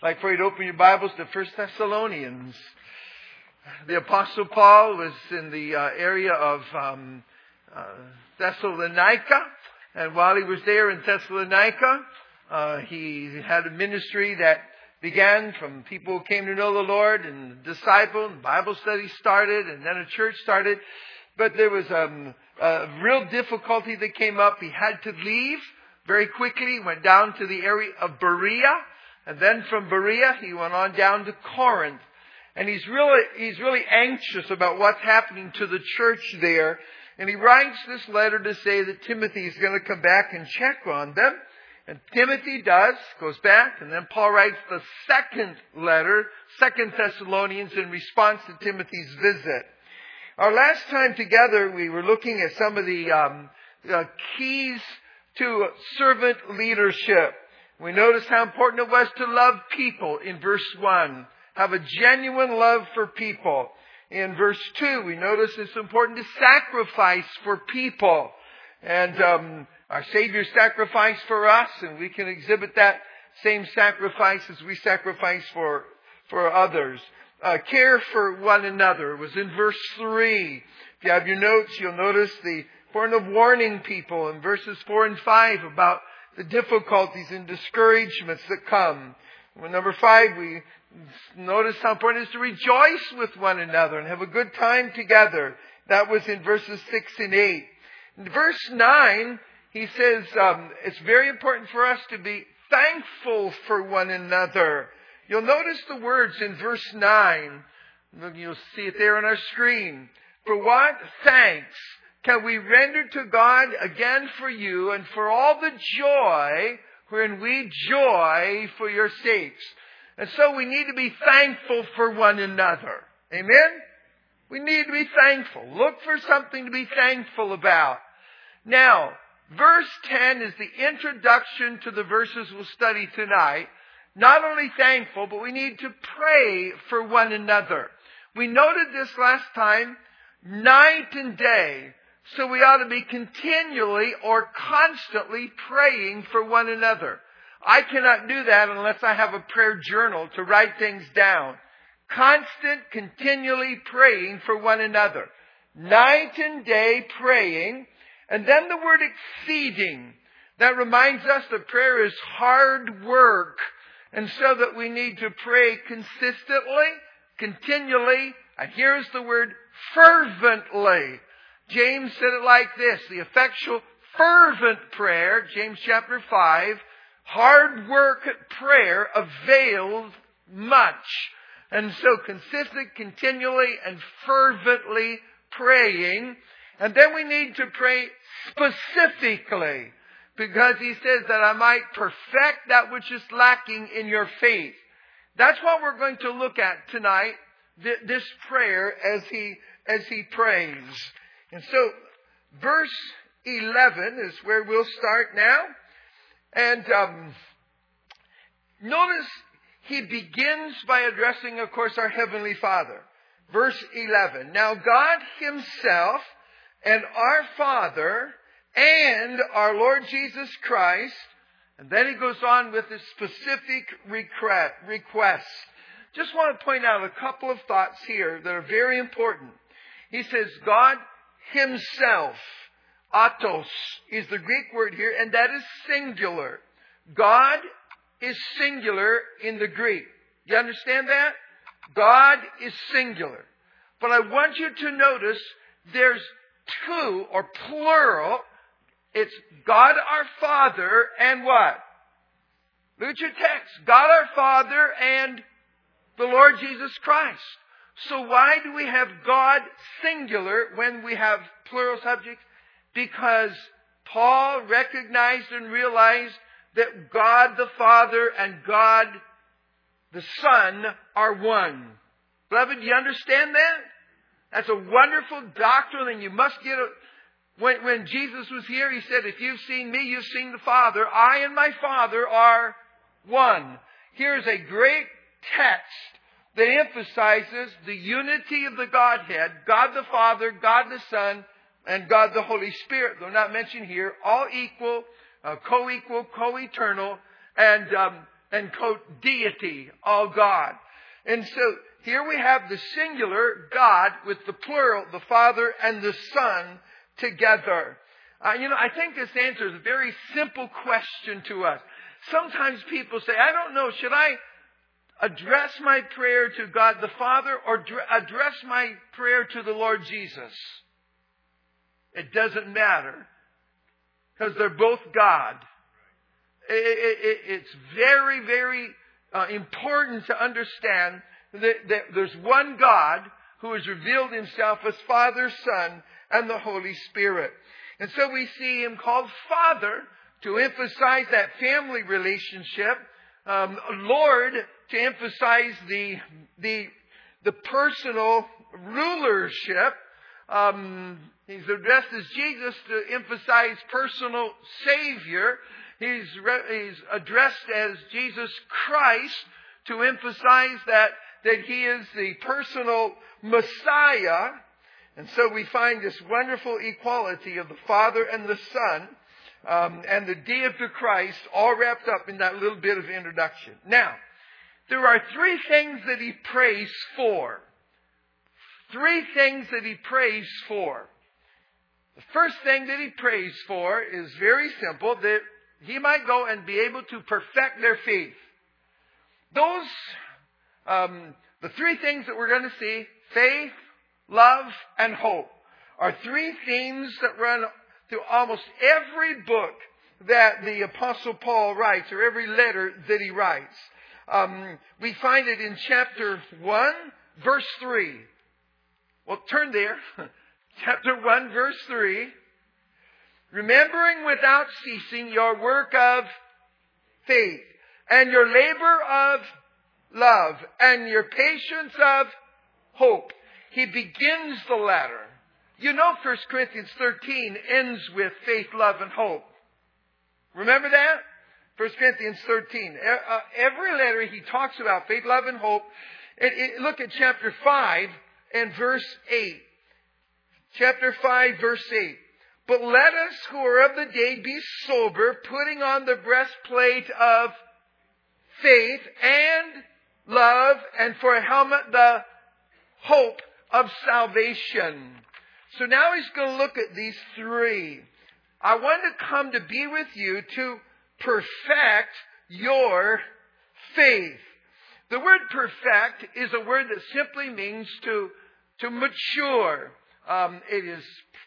like for you to open your Bibles to 1 Thessalonians. The Apostle Paul was in the area of Thessalonica. And while he was there in Thessalonica, he had a ministry that began from people who came to know the Lord and disciple and Bible study started and then a church started. But there was a real difficulty that came up. He had to leave very quickly. He went down to the area of Berea. And then from Berea, he went on down to Corinth. And he's really anxious about what's happening to the church there. And he writes this letter to say that Timothy is going to come back and check on them. And Timothy goes back. And then Paul writes the second letter, 2 Thessalonians, in response to Timothy's visit. Our last time together, we were looking at some of the keys to servant leadership. We noticed how important it was to love people in verse 1. Have a genuine love for people. In verse 2, we noticed it's important to sacrifice for people. And our Savior sacrificed for us, and we can exhibit that same sacrifice as we sacrifice for others. Care for one another was in verse 3. If you have your notes, you'll notice the importance of warning people in verses 4 and 5 about the difficulties and discouragements that come. In number 5, we notice how important it is to rejoice with one another and have a good time together. That was in verses 6 and 8. In verse 9, he says it's very important for us to be thankful for one another. You'll notice the words in verse 9. You'll see it there on our screen. For what thanks can we render to God again for you and for all the joy wherein we joy for your sakes. And so we need to be thankful for one another. Amen? We need to be thankful. Look for something to be thankful about. Now, verse 10 is the introduction to the verses we'll study tonight. Not only thankful, but we need to pray for one another. We noted this last time, night and day. So we ought to be continually or constantly praying for one another. I cannot do that unless I have a prayer journal to write things down. Constant, continually praying for one another. Night and day praying. And then the word exceeding. That reminds us that prayer is hard work. And so that we need to pray consistently, continually. And here's the word fervently. James said it like this, the effectual fervent prayer, James chapter 5, hard work prayer avails much. And so consistent, continually, and fervently praying. And then we need to pray specifically, because he says that I might perfect that which is lacking in your faith. That's what we're going to look at tonight, this prayer as he prays. And so, verse 11 is where we'll start now. And notice he begins by addressing, of course, our Heavenly Father. Verse 11. Now God Himself and our Father and our Lord Jesus Christ. And then he goes on with a specific request. Just want to point out a couple of thoughts here that are very important. He says, God Himself, autos, is the Greek word here, and that is singular. God is singular in the Greek. You understand that? God is singular. But I want you to notice there's two, or plural. It's God our Father and what? Look at your text. God our Father and the Lord Jesus Christ. So why do we have God singular when we have plural subjects? Because Paul recognized and realized that God the Father and God the Son are one. Beloved, do you understand that? That's a wonderful doctrine, and you must get it. When Jesus was here, He said, if you've seen me, you've seen the Father. I and my Father are one. Here's a great text that emphasizes the unity of the Godhead, God the Father, God the Son, and God the Holy Spirit. They're not mentioned here. All equal, co-eternal. And and quote, deity, all God. And so here we have the singular God with the plural, the Father and the Son together. I think this answers a very simple question to us. Sometimes people say, I don't know, should I address my prayer to God the Father or address my prayer to the Lord Jesus? It doesn't matter, because they're both God. It's very, very important to understand that there's one God who has revealed Himself as Father, Son, and the Holy Spirit. And so we see Him called Father to emphasize that family relationship. Lord, to emphasize the personal rulership. He's addressed as Jesus to emphasize personal Savior. He's addressed as Jesus Christ to emphasize that He is the personal Messiah. And so we find this wonderful equality of the Father and the Son and the deity of Christ all wrapped up in that little bit of introduction. Now, there are three things that He prays for. Three things that He prays for. The first thing that He prays for is very simple, that He might go and be able to perfect their faith. Those, the three things that we're going to see, faith, love, and hope, are three themes that run through almost every book that the Apostle Paul writes, or every letter that he writes. We find it in chapter 1, verse 3. Well, turn there. Chapter 1, verse 3. Remembering without ceasing your work of faith, and your labor of love, and your patience of hope. He begins the letter. 1 Corinthians 13 ends with faith, love, and hope. Remember that? 1 Corinthians 13. Every letter he talks about faith, love, and hope. Look at chapter 5 and verse 8. Chapter 5, verse 8. But let us who are of the day be sober, putting on the breastplate of faith and love, and for a helmet the hope of salvation. So now he's going to look at these three. I want to come to be with you to perfect your faith. The word perfect is a word that simply means to mature. It is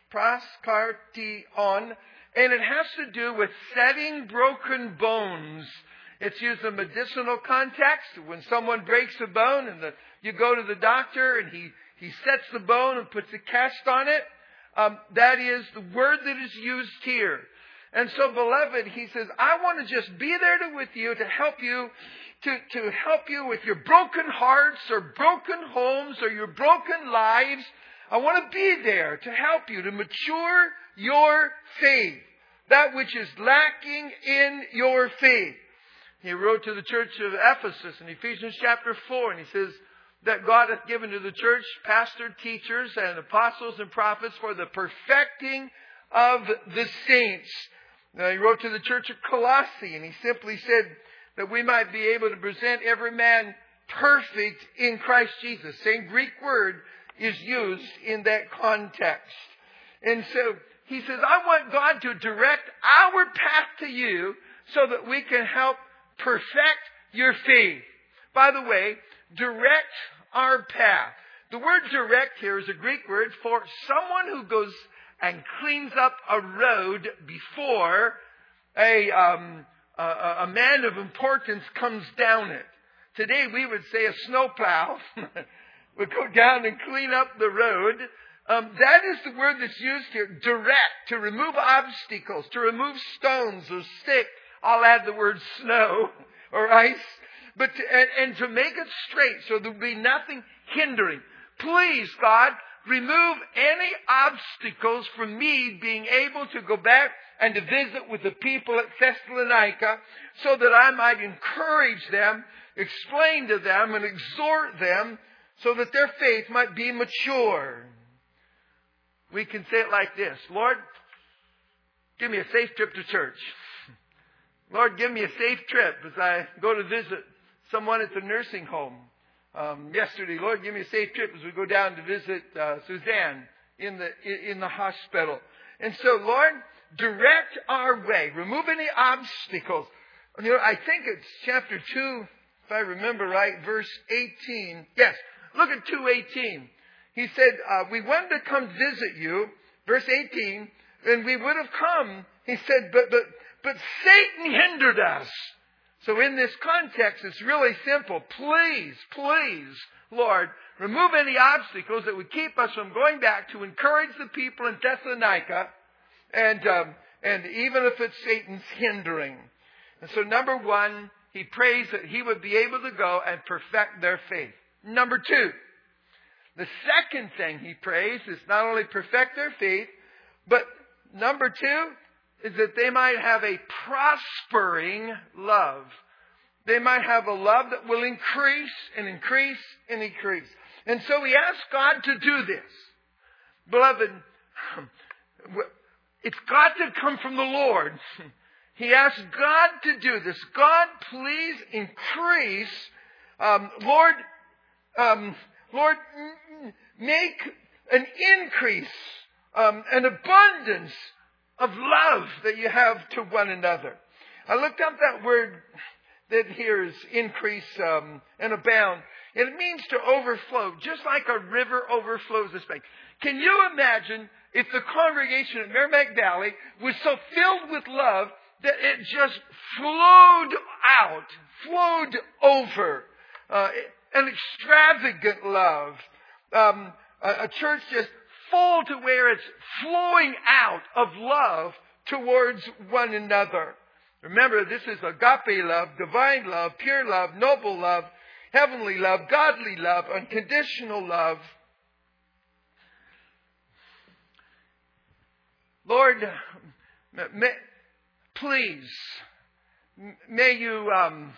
proskartion, and it has to do with setting broken bones. It's used in medicinal context. When someone breaks a bone and you go to the doctor and he sets the bone and puts a cast on it, that is the word that is used here. And so, beloved, he says, I want to just be there with you to help you, to help you with your broken hearts or broken homes or your broken lives. I want to be there to help you to mature your faith, that which is lacking in your faith. He wrote to the church of Ephesus in Ephesians chapter 4, and he says that God hath given to the church pastors, teachers, and apostles and prophets for the perfecting of the saints. Now, he wrote to the church of Colossae, and he simply said that we might be able to present every man perfect in Christ Jesus. Same Greek word is used in that context. And so he says, I want God to direct our path to you so that we can help perfect your faith. By the way, direct our path. The word direct here is a Greek word for someone who goes and cleans up a road before a man of importance comes down it. Today we would say a snowplow would go down and clean up the road. That is the word that's used here. Direct, to remove obstacles, to remove stones or sticks. I'll add the word snow or ice. But to make it straight so there'll be nothing hindering. Please, God, remove any obstacles from me being able to go back and to visit with the people at Thessalonica so that I might encourage them, explain to them, and exhort them so that their faith might be mature. We can say it like this: Lord, give me a safe trip to church. Lord, give me a safe trip as I go to visit someone at the nursing home. Yesterday, Lord, give me a safe trip as we go down to visit Suzanne in the hospital. And so, Lord, direct our way. Remove any obstacles. You know, I think it's chapter 2, if I remember right, verse 18. Yes, look at 2:18. He said, we wanted to come visit you, verse 18, and we would have come. He said, but Satan hindered us. So in this context, it's really simple. Please, Lord, remove any obstacles that would keep us from going back to encourage the people in Thessalonica, and even if it's Satan's hindering. And so number one, he prays that he would be able to go and perfect their faith. Number two, the second thing he prays is not only perfect their faith, but number two is that they might have a prospering love. They might have a love that will increase and increase and increase. And so we ask God to do this. Beloved, it's got to come from the Lord. He asks God to do this. God, please increase. Lord, make an increase, an abundance of love that you have to one another. I looked up that word that here is increase and abound. And it means to overflow, just like a river overflows a space. Can you imagine if the congregation at Merrimack Valley was so filled with love that it just flowed over, an extravagant love, a church just full to where it's flowing out of love towards one another. Remember, this is agape love, divine love, pure love, noble love, heavenly love, godly love, unconditional love. Lord, please, may you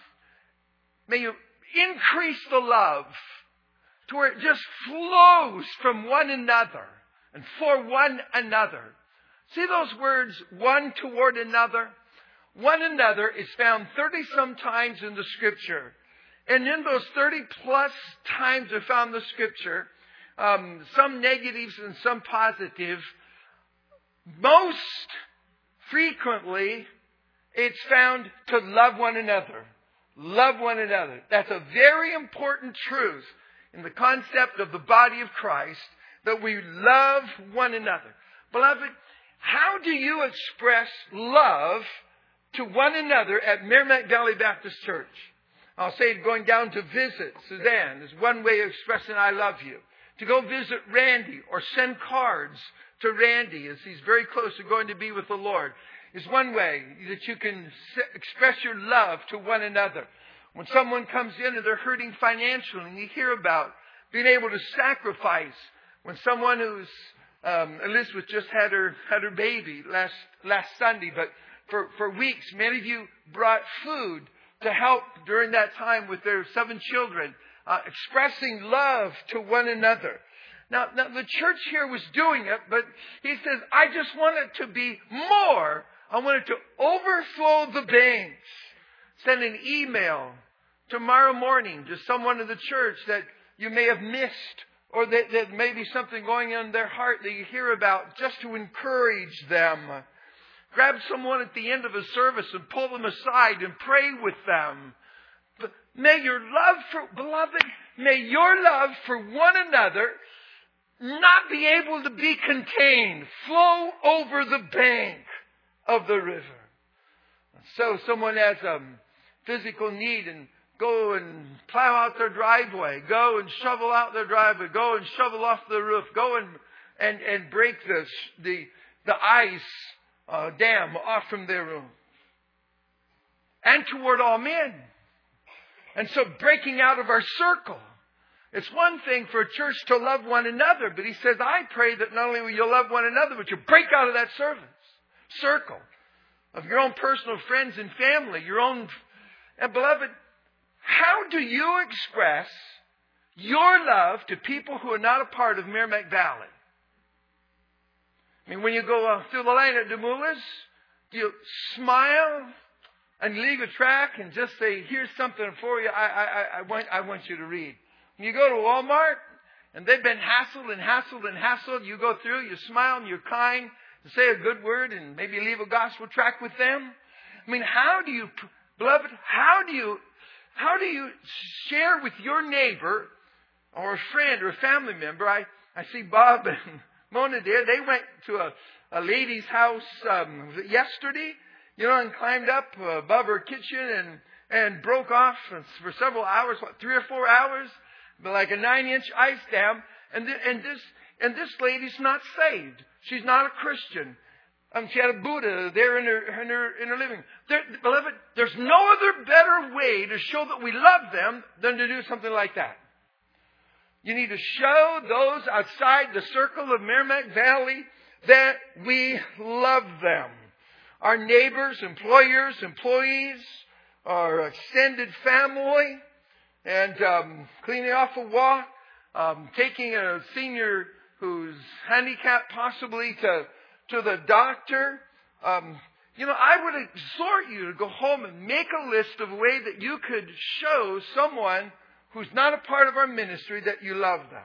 increase the love to where it just flows from one another and for one another. See those words, one toward another? One another is found 30-some times in the Scripture. And in those 30-plus times are found in the Scripture, some negatives and some positive. Most frequently, it's found to love one another. Love one another. That's a very important truth in the concept of the body of Christ, that we love one another. Beloved, how do you express love to one another at Merrimack Valley Baptist Church? I'll say going down to visit Suzanne is one way of expressing I love you. To go visit Randy or send cards to Randy as he's very close to going to be with the Lord is one way that you can express your love to one another. When someone comes in and they're hurting financially and you hear about being able to sacrifice. When someone who's, Elizabeth just had her baby last Sunday, but for weeks, many of you brought food to help during that time with their 7 children, expressing love to one another. Now the church here was doing it, but he says, I just want it to be more. I want it to overflow the banks. Send an email tomorrow morning to someone in the church that you may have missed, or that may be something going on in their heart that you hear about, just to encourage them. Grab someone at the end of a service and pull them aside and pray with them. But may your love for one another not be able to be contained. Flow over the bank of the river. So someone has a physical need and go and plow out their driveway. Go and shovel out their driveway. Go and shovel off the roof. Go and break the ice dam off from their room. And toward all men. And so breaking out of our circle. It's one thing for a church to love one another, but he says, I pray that not only will you love one another, but you break out of that circle of your own personal friends and family, your own. And beloved, how do you express your love to people who are not a part of Merrimack Valley? I mean, when you go through the line at Demoulas, do you smile and leave a track and just say, here's something for you I want you to read. When you go to Walmart and they've been hassled and hassled and hassled, you go through, you smile and you're kind, and say a good word and maybe leave a gospel tract with them. I mean, beloved, how do you share with your neighbor or a friend or a family member? I see Bob and Mona there. They went to a lady's house yesterday, and climbed up above her kitchen and broke off for several hours, 3 or 4 hours, like a 9-inch ice dam. And this lady's not saved. She's not a Christian. She had a Buddha there in her living. Beloved, there's no other better way to show that we love them than to do something like that. You need to show those outside the circle of Merrimack Valley that we love them. Our neighbors, employers, employees, our extended family, and cleaning off a walk, taking a senior who's handicapped possibly to the doctor. I would exhort you to go home and make a list of a way that you could show someone who's not a part of our ministry that you love them.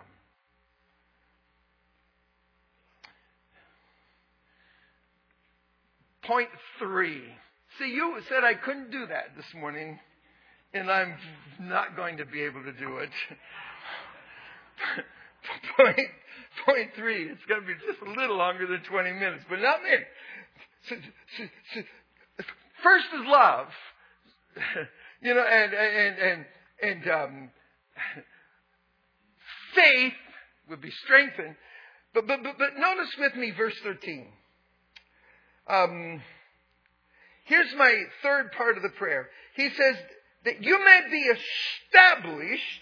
Point 3. See, you said I couldn't do that this morning, and I'm not going to be able to do it. Point 3. It's going to be just a little longer than 20 minutes, but not me. First is love. Faith would be strengthened. But notice with me verse 13. Here's my third part of the prayer. He says that you may be established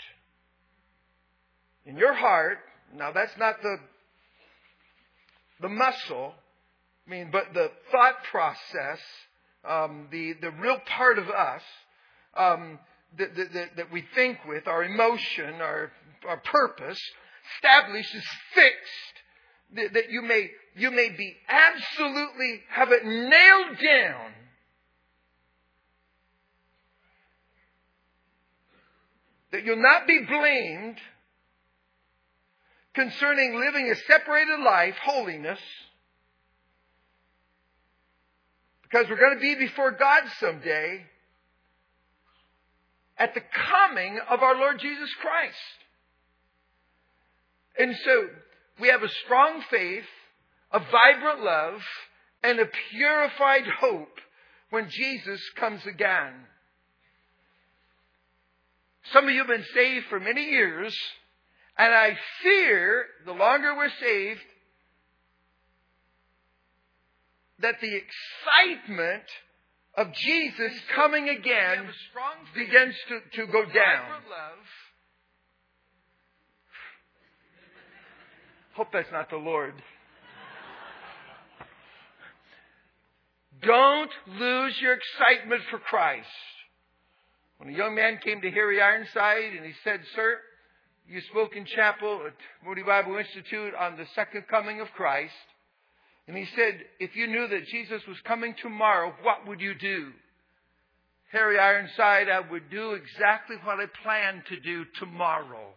in your heart. Now that's not the muscle, but the thought process, the real part of us that we think with, our emotion, our purpose. Established is fixed. That you may be absolutely have it nailed down. That you'll not be blamed concerning living a separated life, holiness. Because we're going to be before God someday at the coming of our Lord Jesus Christ. And so we have a strong faith, a vibrant love, and a purified hope when Jesus comes again. Some of you have been saved for many years, and I fear the longer we're saved, that the excitement of Jesus coming again begins to go down. Hope that's not the Lord. Don't lose your excitement for Christ. When a young man came to Harry Ironside and he said, "Sir, you spoke in chapel at Moody Bible Institute on the second coming of Christ." And he said, "If you knew that Jesus was coming tomorrow, what would you do?" Harry Ironside, "I would do exactly what I plan to do tomorrow.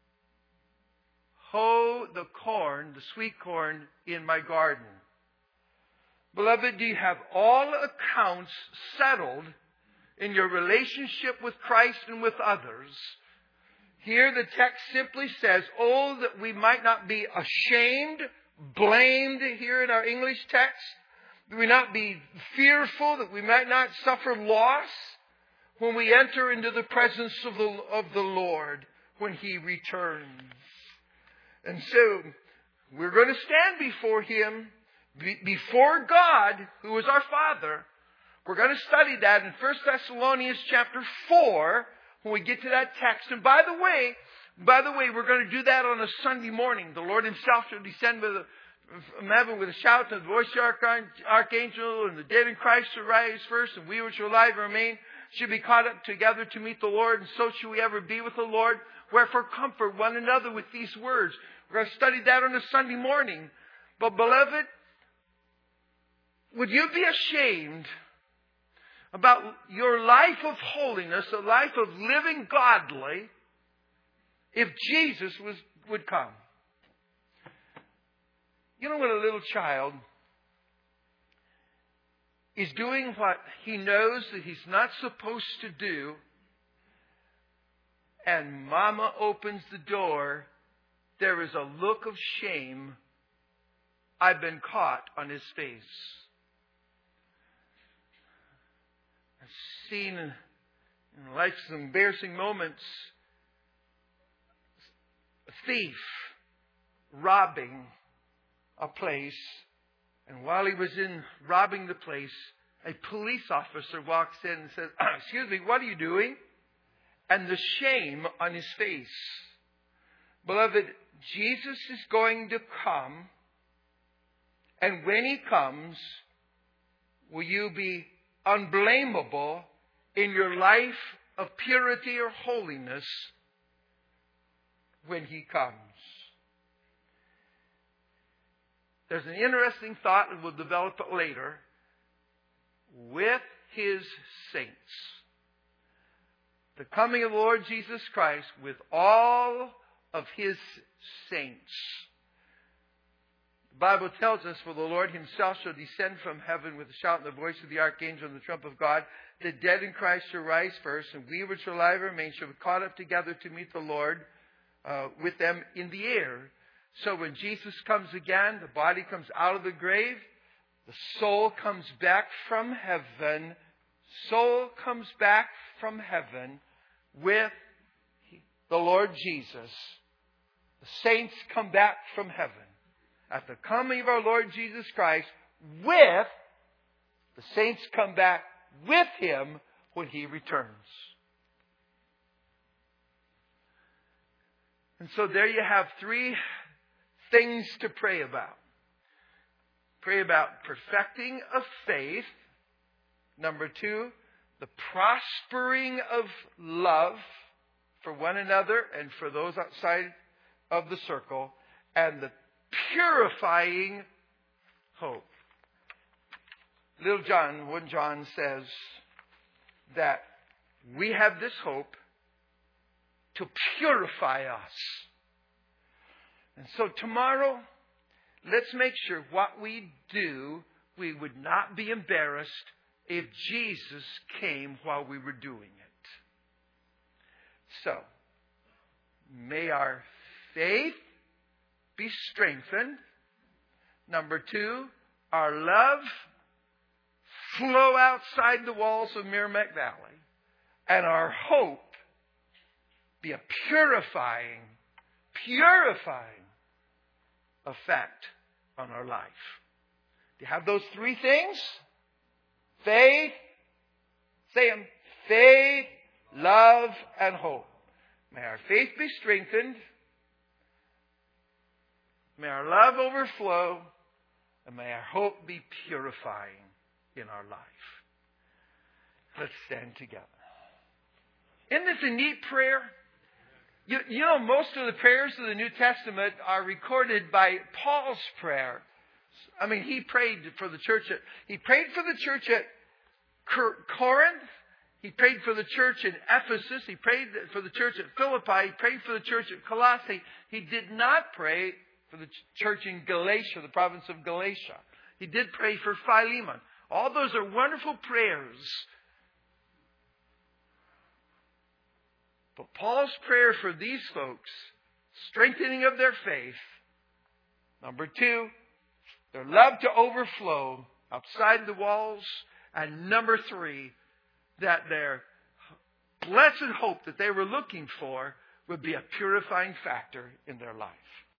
Hoe the corn, the sweet corn, in my garden." Beloved, do you have all accounts settled in your relationship with Christ and with others? Here the text simply says, "Oh, that we might not be ashamed," blamed here in our English text, that we not be fearful, that we might not suffer loss when we enter into the presence of the Lord when He returns. And so, we're going to stand before Him, before God, who is our Father. We're going to study that in 1 Thessalonians chapter 4 when we get to that text. And by the way, we're going to do that on a Sunday morning. The Lord Himself shall descend from heaven with a shout, and the voice of the archangel, and the dead in Christ shall rise first, and we which are alive and remain shall be caught up together to meet the Lord, and so shall we ever be with the Lord. Wherefore comfort one another with these words. We're going to study that on a Sunday morning. But beloved, would you be ashamed about your life of holiness, a life of living godly, if Jesus would come. You know, when a little child is doing what he knows that he's not supposed to do, and Mama opens the door, there is a look of shame, I've been caught, on his face. I've seen in life's embarrassing moments a thief robbing a place, and while he was in robbing the place, a police officer walks in and says, "Excuse me, what are you doing?" And the shame on his face. Beloved, Jesus is going to come, and when he comes, will you be unblameable in your life of purity or holiness when he comes? There's an interesting thought, and we'll develop it later. With his saints. The coming of the Lord Jesus Christ with all of his saints. The Bible tells us, for the Lord himself shall descend from heaven with a shout and the voice of the archangel and the trump of God. The dead in Christ shall rise first, and we which are alive remain shall be caught up together to meet the Lord with them in the air. So when Jesus comes again, the body comes out of the grave, the soul comes back from heaven. Soul comes back from heaven with the Lord Jesus. The saints come back from heaven at the coming of our Lord Jesus Christ, with the saints come back with him when he returns. And so there you have three things to pray about. Pray about perfecting of faith. Number 2, the prospering of love for one another and for those outside of the circle. And the purifying hope. Little John, 1 John says that we have this hope to purify us. And so tomorrow, let's make sure what we do, we would not be embarrassed if Jesus came while we were doing it. So, may our faith be strengthened. Number 2, our love flow outside the walls of Merrimack Valley. And our hope be a purifying effect on our life. Do you have those three things? Faith, say them, faith, love, and hope. May our faith be strengthened. May our love overflow. And may our hope be purifying in our life. Let's stand together. Isn't this a neat prayer? You know, most of the prayers of the New Testament are recorded by Paul's prayer. I mean, he prayed for the church at Corinth. He prayed for the church in Ephesus. He prayed for the church at Philippi. He prayed for the church at Colossae. He did not pray for the church in Galatia, the province of Galatia. He did pray for Philemon. All those are wonderful prayers. But Paul's prayer for these folks, strengthening of their faith. Number 2, their love to overflow outside the walls. And number 3, that their blessed hope that they were looking for would be a purifying factor in their life.